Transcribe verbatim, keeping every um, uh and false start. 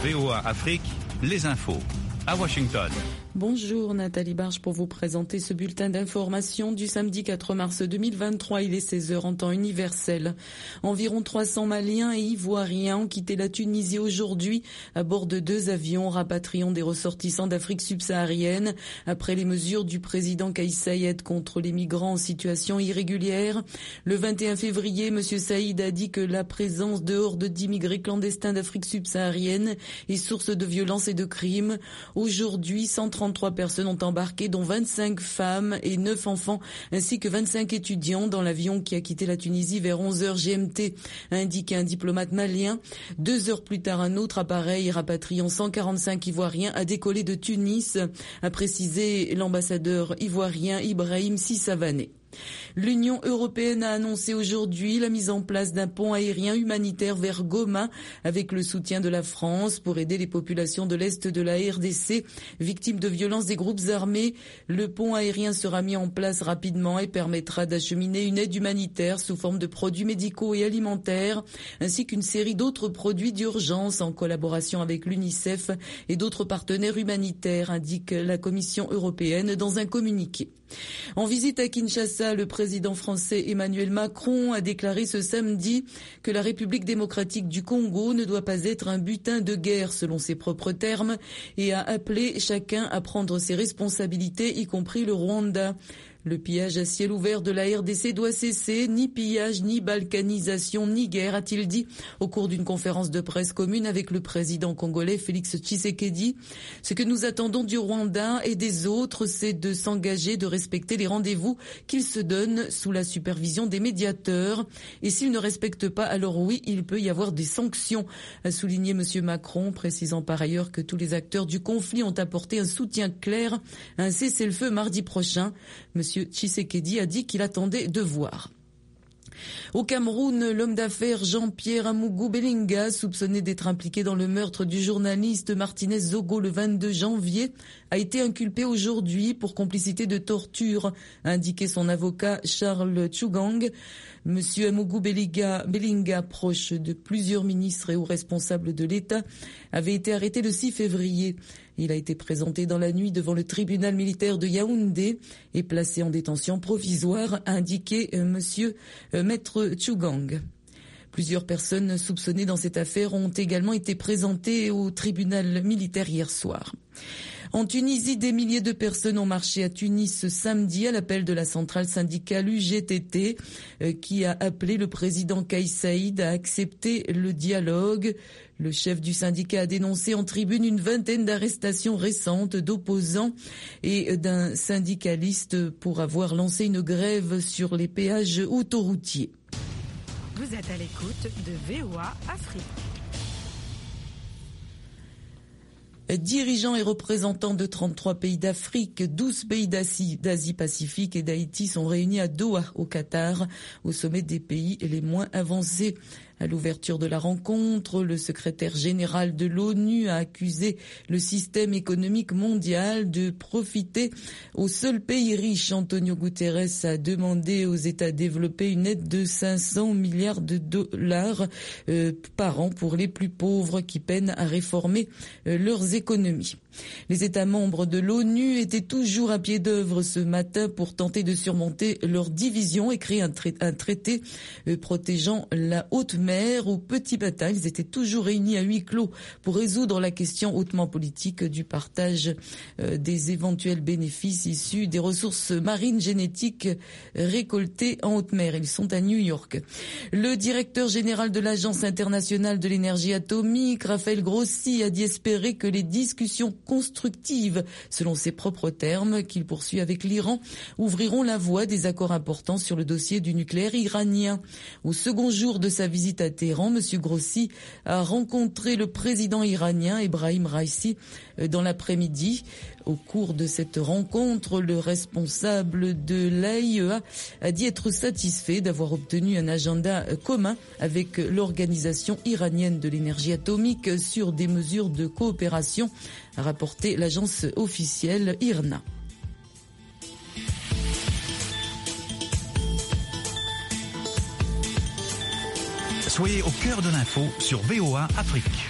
V O A Afrique, les infos. À Washington. Bonjour Nathalie Barge pour vous présenter ce bulletin d'information du samedi quatre mars deux mille vingt-trois. Il est seize heures en temps universel. Environ trois cents Maliens et Ivoiriens ont quitté la Tunisie aujourd'hui à bord de deux avions rapatriant des ressortissants d'Afrique subsaharienne après les mesures du président Kais Saied contre les migrants en situation irrégulière. Le vingt et un février, M. Saïd a dit que la présence de hordes d'immigrés clandestins d'Afrique subsaharienne est source de violence et de crimes. Aujourd'hui, cent trente-trois personnes ont embarqué, dont vingt-cinq femmes et neuf enfants, ainsi que vingt-cinq étudiants dans l'avion qui a quitté la Tunisie vers onze heures G M T, a indiqué un diplomate malien. Deux heures plus tard, un autre appareil rapatriant cent quarante-cinq Ivoiriens a décollé de Tunis, a précisé l'ambassadeur ivoirien Ibrahim Sissavané. L'Union européenne a annoncé aujourd'hui la mise en place d'un pont aérien humanitaire vers Goma avec le soutien de la France pour aider les populations de l'Est de la R D C victimes de violences des groupes armés. Le pont aérien sera mis en place rapidement et permettra d'acheminer une aide humanitaire sous forme de produits médicaux et alimentaires ainsi qu'une série d'autres produits d'urgence en collaboration avec l'UNICEF et d'autres partenaires humanitaires, indique la Commission européenne dans un communiqué. En visite à Kinshasa, le président français Emmanuel Macron a déclaré ce samedi que la République démocratique du Congo ne doit pas être un butin de guerre selon ses propres termes et a appelé chacun à prendre ses responsabilités, y compris le Rwanda. Le pillage à ciel ouvert de la R D C doit cesser, ni pillage, ni balkanisation, ni guerre, a-t-il dit au cours d'une conférence de presse commune avec le président congolais Félix Tshisekedi. Ce que nous attendons du Rwanda et des autres, c'est de s'engager, de respecter les rendez-vous qu'ils se donnent sous la supervision des médiateurs. Et s'ils ne respectent pas, alors oui, il peut y avoir des sanctions, a souligné M. Macron, précisant par ailleurs que tous les acteurs du conflit ont apporté un soutien clair à un cessez-le-feu mardi prochain. M. Tshisekedi a dit qu'il attendait de voir. Au Cameroun, l'homme d'affaires Jean-Pierre Amougou Belinga, soupçonné d'être impliqué dans le meurtre du journaliste Martinez Zogo le vingt-deux janvier, a été inculpé aujourd'hui pour complicité de torture, a indiqué son avocat Charles Tchougang. Monsieur Amougou Belinga, Belinga, proche de plusieurs ministres et hauts responsables de l'État, avait été arrêté le six février. Il a été présenté dans la nuit devant le tribunal militaire de Yaoundé et placé en détention provisoire, a indiqué euh, monsieur euh, Maître Tchougang. Plusieurs personnes soupçonnées dans cette affaire ont également été présentées au tribunal militaire hier soir. En Tunisie, des milliers de personnes ont marché à Tunis ce samedi à l'appel de la centrale syndicale U G T T euh, qui a appelé le président Kais Saied à accepter le dialogue. Le chef du syndicat a dénoncé en tribune une vingtaine d'arrestations récentes d'opposants et d'un syndicaliste pour avoir lancé une grève sur les péages autoroutiers. Vous êtes à l'écoute de V O A Afrique. Dirigeants et représentants de trente-trois pays d'Afrique, douze pays d'Asie, d'Asie-Pacifique et d'Haïti sont réunis à Doha, au Qatar, au sommet des pays les moins avancés. À l'ouverture de la rencontre, le secrétaire général de l'ONU a accusé le système économique mondial de profiter aux seuls pays riches. Antonio Guterres a demandé aux États développés une aide de cinq cents milliards de dollars euh, par an pour les plus pauvres qui peinent à réformer euh, leurs économies. Les États membres de l'ONU étaient toujours à pied d'œuvre ce matin pour tenter de surmonter leurs divisions et créer un, trai- un traité euh, protégeant la haute mer au petit matin. Ils étaient toujours réunis à huis clos pour résoudre la question hautement politique du partage euh, des éventuels bénéfices issus des ressources marines génétiques récoltées en haute mer. Ils sont à New York. Le directeur général de l'Agence internationale de l'énergie atomique, Raphaël Grossi, a dit espérer que les discussions constructives, selon ses propres termes, qu'il poursuit avec l'Iran, ouvriront la voie des accords importants sur le dossier du nucléaire iranien. Au second jour de sa visite à Téhéran, M. Grossi a rencontré le président iranien Ebrahim Raisi dans l'après-midi. Au cours de cette rencontre, le responsable de l'A I E A a dit être satisfait d'avoir obtenu un agenda commun avec l'Organisation iranienne de l'énergie atomique sur des mesures de coopération, a rapporté l'agence officielle I R N A. Soyez au cœur de l'info sur V O A Afrique.